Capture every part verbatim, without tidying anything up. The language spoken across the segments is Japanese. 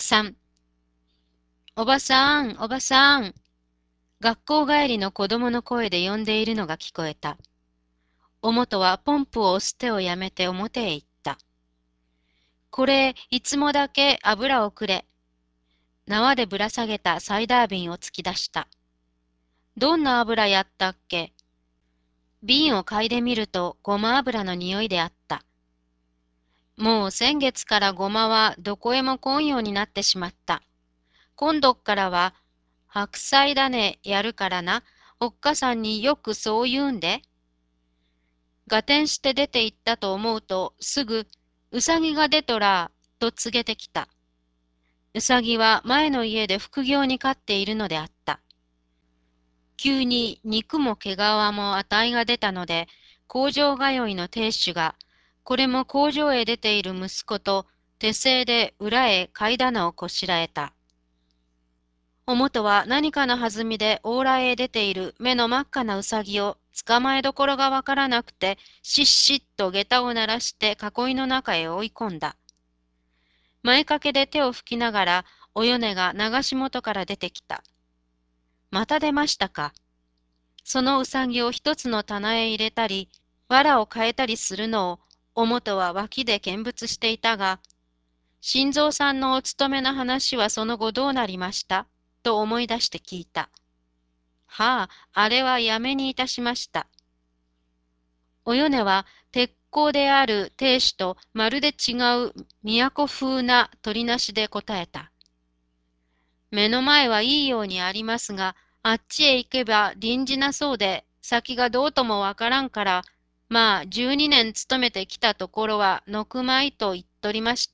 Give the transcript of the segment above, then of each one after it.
さん、おばさん、おばさん。学校帰りの子供の声で呼んでいるのが聞こえた。おもとはポンプを押す手をやめて表へ行った。これ、いつもだけ油をくれ。縄でぶら下げたサイダー瓶を突き出した。どんな油やったっけ？瓶を嗅いでみるとごま油の匂いであった。もう先月からごまはどこへも来んようになってしまった。今度っからは、白菜種やるからな、おっかさんによくそう言うんで。合点して出て行ったと思うと、すぐ、うさぎが出とら、と告げてきた。うさぎは前の家で副業に飼っているのであった。急に肉も毛皮も値が出たので、工場通いの亭主が、これも工場へ出ている息子と手製で裏へ階棚をこしらえた。おもとは何かの弾みで往来へ出ている目の真っ赤なうさぎを捕まえどころがわからなくて、しっしっと下駄を鳴らして囲いの中へ追い込んだ。前掛けで手を拭きながら、およねが流し元から出てきた。また出ましたか。そのうさぎを一つの棚へ入れたり、藁を変えたりするのを、おもとは脇で見物していたが、新蔵さんのお勤めの話はその後どうなりましたと思い出して聞いた。はあ、あれはやめにいたしました。およねは鉄鋼である亭主とまるで違う都風な取りなしで答えた。目の前はいいようにありますが、あっちへ行けば臨時なそうで、先がどうともわからんから、まあ十二年勤めてきたところはのくまいと言っとりました。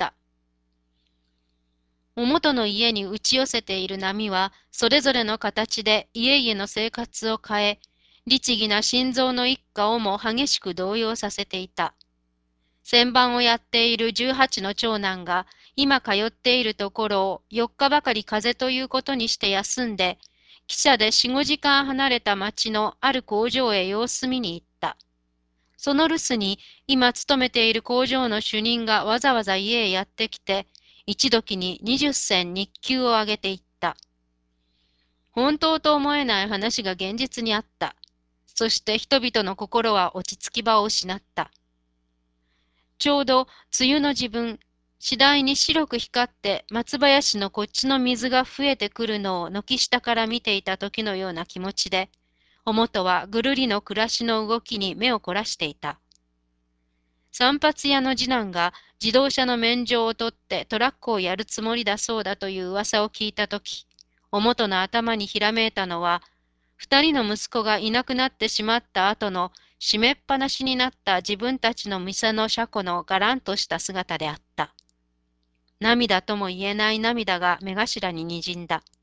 おもとの家に打ち寄せている波は、それぞれの形で家々の生活を変え、律儀な心臓の一家をも激しく動揺させていた。旋盤をやっている十八の長男が、今通っているところを四日ばかり風邪ということにして休んで、汽車で四五時間離れた町のある工場へ様子見に行った。その留守に、今勤めている工場の主任がわざわざ家へやってきて、一時に二十銭日給をあげていった。本当と思えない話が現実にあった。そして人々の心は落ち着き場を失った。ちょうど梅雨の時分、次第に白く光って松林のこっちの水が増えてくるのを軒下から見ていた時のような気持ちで、おもとはぐるりの暮らしの動きに目を凝らしていた。散髪屋の次男が自動車の免状を取ってトラックをやるつもりだそうだという噂を聞いたとき、おもとの頭にひらめいたのは、二人の息子がいなくなってしまった後の閉めっぱなしになった自分たちの店の車庫のがらんとした姿であった。涙とも言えない涙が目頭ににじんだ。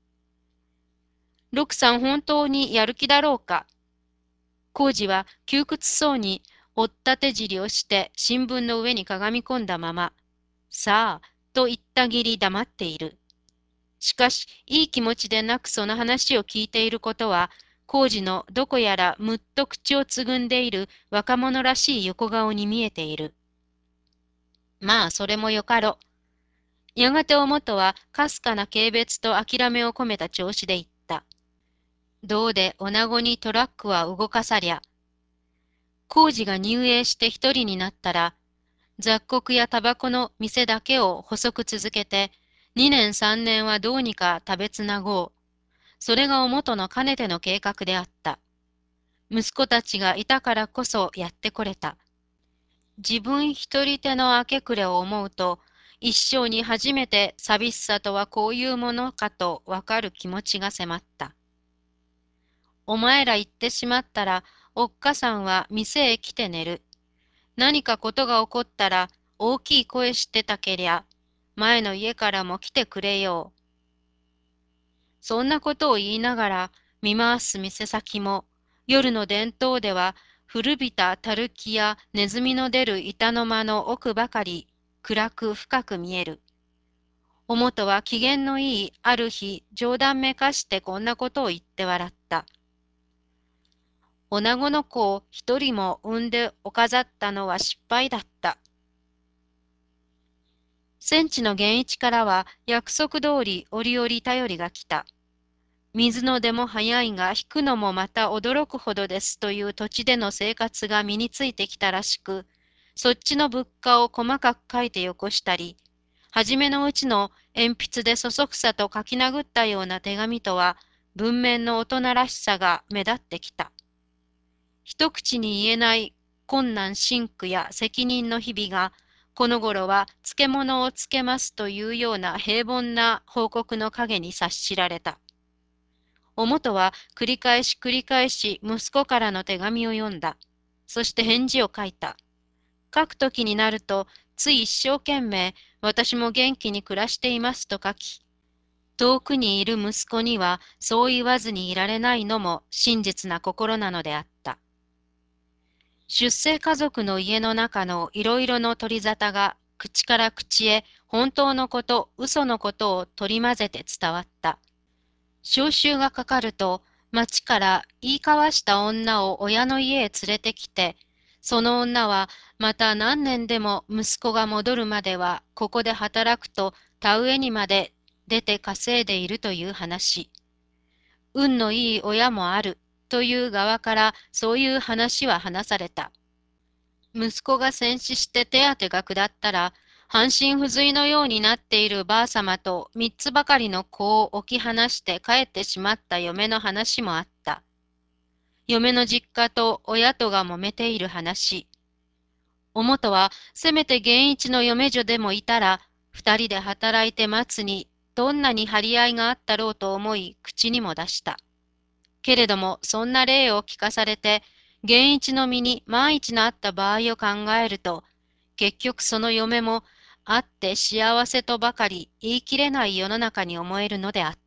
六さん本当にやる気だろうか。浩二は窮屈そうに追った手尻をして新聞の上にかがみ込んだまま、さあ、と言ったぎり黙っている。しかし、いい気持ちでなくその話を聞いていることは、浩二のどこやらむっと口をつぐんでいる若者らしい横顔に見えている。まあ、それもよかろ。やがておもとはかすかな軽蔑と諦めを込めた調子で言った。どうで女子にトラックは動かさりゃ。浩二が入営して一人になったら、雑穀やタバコの店だけを細く続けて、二年三年はどうにか食べつなごう。それがおもとのかねての計画であった。息子たちがいたからこそやってこれた。自分一人手の明け暮れを思うと、一生に初めて寂しさとはこういうものかとわかる気持ちが迫った。お前ら行ってしまったら、おっかさんは店へ来て寝る。何かことが起こったら、大きい声してたけりゃ、前の家からも来てくれよう。そんなことを言いながら、見回す店先も、夜の伝統では、古びたたるきやネズミの出る板の間の奥ばかり、暗く深く見える。おもとは機嫌のいいある日、冗談めかしてこんなことを言って笑った。女子の子を一人も産んでおかざったのは失敗だった。 戦地の源一からは約束通り折々頼りが来た。水の出も早いが引くのもまた驚くほどですという土地での生活が身についてきたらしく、そっちの物価を細かく書いてよこしたり、はじめのうちの鉛筆でそそくさと書き殴ったような手紙とは文面の大人らしさが目立ってきた。一口に言えない困難辛苦や責任の日々が、この頃は漬物をつけますというような平凡な報告の陰に察しられた。おもとは繰り返し繰り返し息子からの手紙を読んだ。そして返事を書いた。書くときになると、つい一生懸命、私も元気に暮らしていますと書き、遠くにいる息子にはそう言わずにいられないのも真実な心なのであった。出生家族の家の中のいろいろの取り沙汰が口から口へ本当のこと、嘘のことを取り混ぜて伝わった。召集がかかると、町から言い交わした女を親の家へ連れてきて、その女はまた何年でも息子が戻るまではここで働くと田植えにまで出て稼いでいるという話。運のいい親もあるという側からそういう話は話された。息子が戦死して手当が下ったら、半身不随のようになっているばあさまと三つばかりの子を置き放して帰ってしまった嫁の話もあった。嫁の実家と親とが揉めている話。おもとはせめて源一の嫁女でもいたら、二人で働いて待つにどんなに張り合いがあったろうと思い口にも出した。けれどもそんな例を聞かされて、源一の身に万一のあった場合を考えると、結局その嫁もあって幸せとばかり言い切れない世の中に思えるのであった。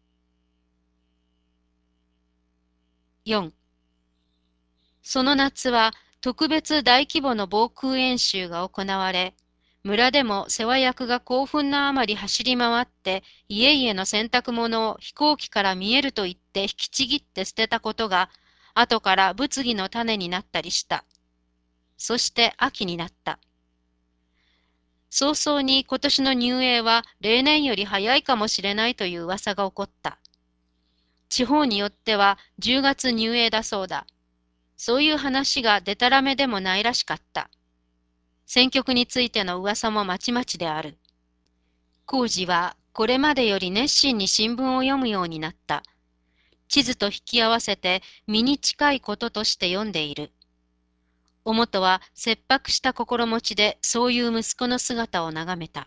よん. その夏は特別大規模の防空演習が行われ、村でも世話役が興奮のあまり走り回って、家々の洗濯物を飛行機から見えると言って引きちぎって捨てたことが、後から物議の種になったりした。そして秋になった。早々に今年の入営は例年より早いかもしれないという噂が起こった。地方によってはじゅうがつ入営だそうだ。そういう話がでたらめでもないらしかった。選挙区についての噂もまちまちである。工事はこれまでより熱心に新聞を読むようになった。地図と引き合わせて身に近いこととして読んでいる。おもとは切迫した心持ちでそういう息子の姿を眺めた。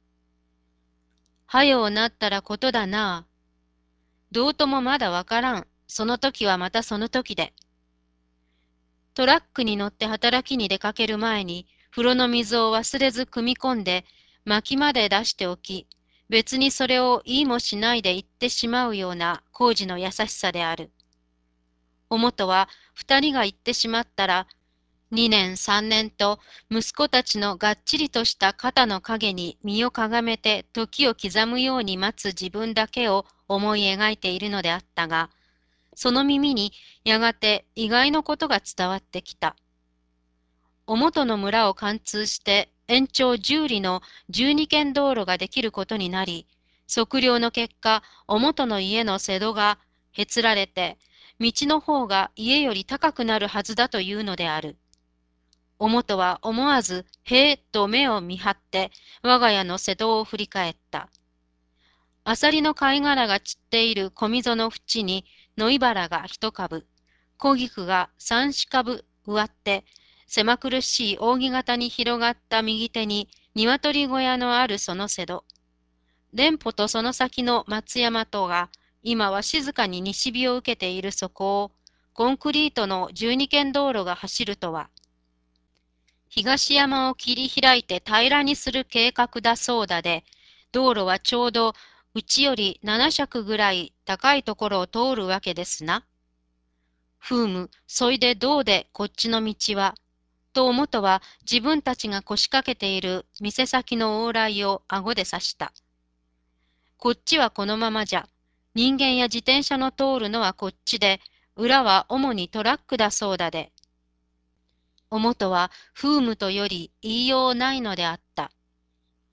はようなったらことだなあ。どうともまだわからん。その時はまたその時で。トラックに乗って働きに出かける前に、風呂の水を忘れず汲み込んで、薪まで出しておき、別にそれを言いもしないで言ってしまうような工事の優しさである。おもとは二人が言ってしまったら、二年三年と息子たちのがっちりとした肩の影に身をかがめて時を刻むように待つ自分だけを思い描いているのであったが、その耳にやがて意外のことが伝わってきた。おもとの村を貫通して延長じゅう里のじゅうにけん道路ができることになり、測量の結果、おもとの家の瀬戸がへつられて、道の方が家より高くなるはずだというのである。おもとは思わず、へえと目を見張って、我が家の瀬戸を振り返った。アサリの貝殻が散っている小溝の縁に、野いばらが一株、小菊が三四株植わって、狭苦しい扇形に広がった右手に、鶏小屋のあるその瀬戸。連歩とその先の松山とが、今は静かに西日を受けているそこを、コンクリートのじゅうにけん道路が走るとは、東山を切り開いて平らにする計画だそうだで、道路はちょうどうちよりなな尺ぐらい高いところを通るわけですな。ふうむ、そいでどうでこっちの道は、とおもとは自分たちが腰掛けている店先の往来を顎で指した。こっちはこのままじゃ。人間や自転車の通るのはこっちで、裏は主にトラックだそうだで。おもとは風務とより言いようないのであった。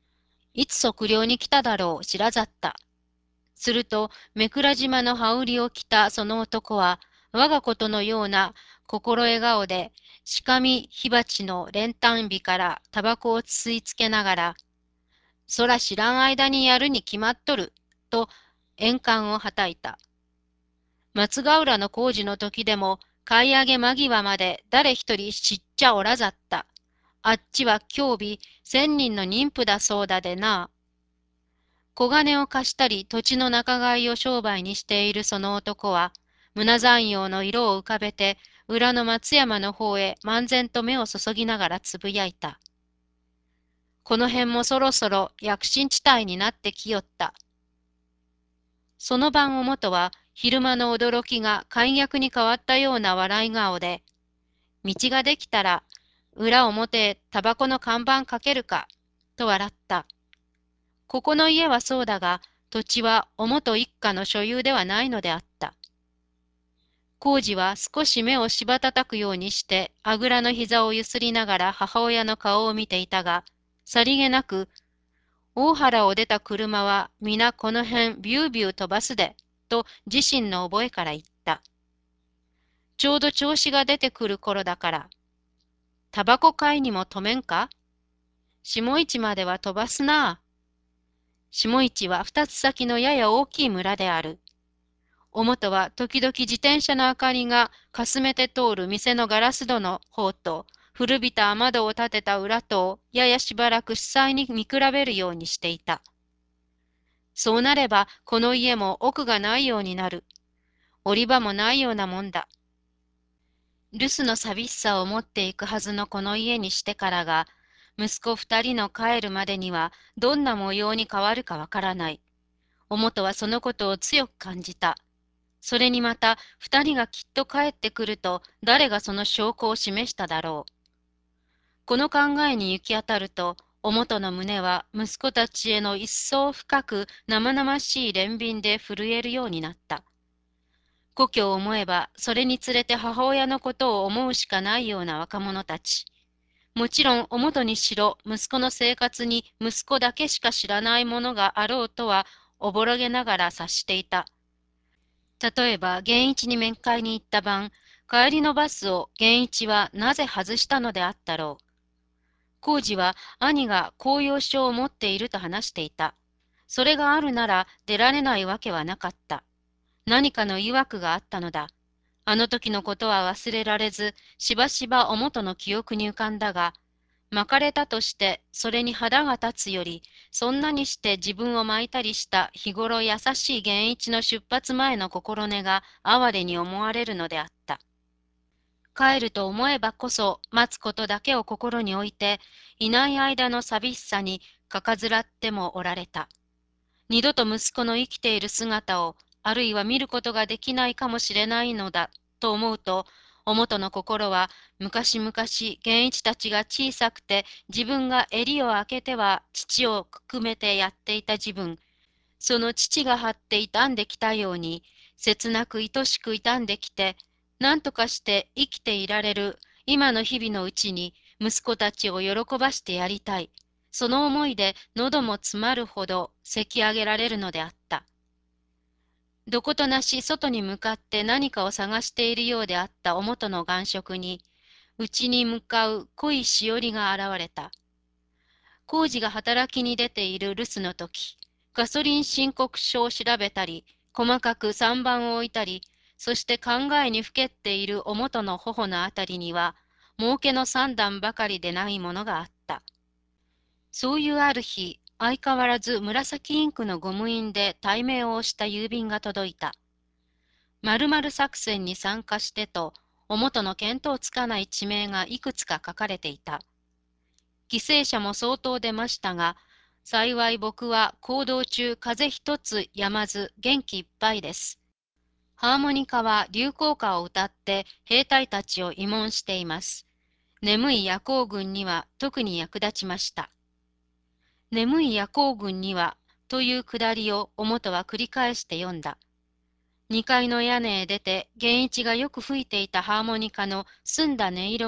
いつ測量に来ただろう、白ざった。すると、めくら島の羽織を着たその男は、我がことのような心笑顔で、鹿見火鉢の練炭火からタバコを吸い付けながら、そら知らん間にやるに決まっとる、と円環をはたいた。松ヶ浦の工事の時でも、買い上げ間際まで誰一人知っちゃおらざった。あっちは今日日千人の妊婦だそうだでな。小金を貸したり土地の仲買を商売にしているその男は、胸山陽の色を浮かべて、裏の松山の方へ漫然と目を注ぎながらつぶやいた。この辺もそろそろ躍進地帯になってきよった。その晩おもとは昼間の驚きが快逆に変わったような笑い顔で、道ができたら裏表へタバコの看板かけるか、と笑った。ここの家はそうだが、土地はおもと一家の所有ではないのであった。浩二は少し目をしばたたくようにして、あぐらの膝をゆすりながら母親の顔を見ていたが、さりげなく、大原を出た車は皆この辺ビュービュー飛ばすで、と自身の覚えから言った。ちょうど調子が出てくる頃だから、タバコ買いにも止めんか？下市までは飛ばすなあ。下市は二つ先のやや大きい村である。おもとは時々自転車の明かりがかすめて通る店のガラス戸の方と、古びた雨戸を立てた裏とをややしばらく視細に見比べるようにしていた。そうなればこの家も奥がないようになる。折り場もないようなもんだ。留守の寂しさを持っていくはずのこの家にしてからが、息子二人の帰るまでにはどんな模様に変わるかわからない。おもとはそのことを強く感じた。それにまた二人がきっと帰ってくると誰がその証拠を示しただろう。この考えに行き当たると、おもとの胸は息子たちへの一層深く生々しい憐憫で震えるようになった。故郷を思えば、それにつれて母親のことを思うしかないような若者たち。もちろん、おもとにしろ、息子の生活に息子だけしか知らないものがあろうとは、おぼろげながら察していた。例えば、源一に面会に行った晩、帰りのバスを源一はなぜ外したのであったろう。浩二は兄が公用書を持っていると話していた。それがあるなら出られないわけはなかった。何かの曰くがあったのだ。あの時のことは忘れられず、しばしばおもとの記憶に浮かんだが、巻かれたとしてそれに腹が立つより、そんなにして自分を巻いたりした日頃優しい源一の出発前の心根が哀れに思われるのであった。帰ると思えばこそ待つことだけを心に置いて、いない間の寂しさにかかずらってもおられた。二度と息子の生きている姿を、あるいは見ることができないかもしれないのだと思うと、おもとの心は昔々源一たちが小さくて自分が襟を開けては父をくくめてやっていた自分、その父が張って傷んできたように、切なく愛しく傷んできて、何とかして生きていられる今の日々のうちに息子たちを喜ばしてやりたい。その思いで喉も詰まるほど咳上げられるのであった。どことなし外に向かって何かを探しているようであったおもとの眼色に、内に向かう濃いしおりが現れた。工事が働きに出ている留守の時、ガソリン申告書を調べたり、細かく算盤を置いたり、そして考えにふけっているおもとの頬のあたりには、儲けの三段ばかりでないものがあった。そういうある日、相変わらず紫インクのゴム印で題名を押した郵便が届いた。〇〇作戦に参加してと、おもとの見当つかない地名がいくつか書かれていた。犠牲者も相当出ましたが、幸い僕は行動中風邪一つやまず元気いっぱいです。ハーモニカは流行歌を歌って兵隊たちを慰問しています。眠い夜行軍には特に役立ちました。眠い夜行軍にはというくだりをおもとは繰り返して読んだ。二階の屋根へ出て源一がよく吹いていたハーモニカの澄んだ音色が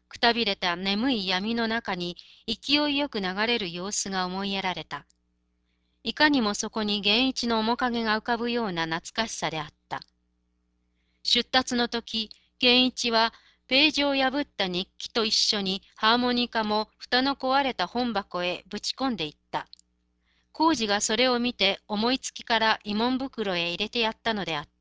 くたびれた眠い闇の中に勢いよく流れる様子が思いやられた。いかにもそこに源一の面影が浮かぶような懐かしさであった。出立の時、源一はページを破った日記と一緒にハーモニカも蓋の壊れた本箱へぶち込んでいった。浩二がそれを見て思いつきから慰問袋へ入れてやったのであった。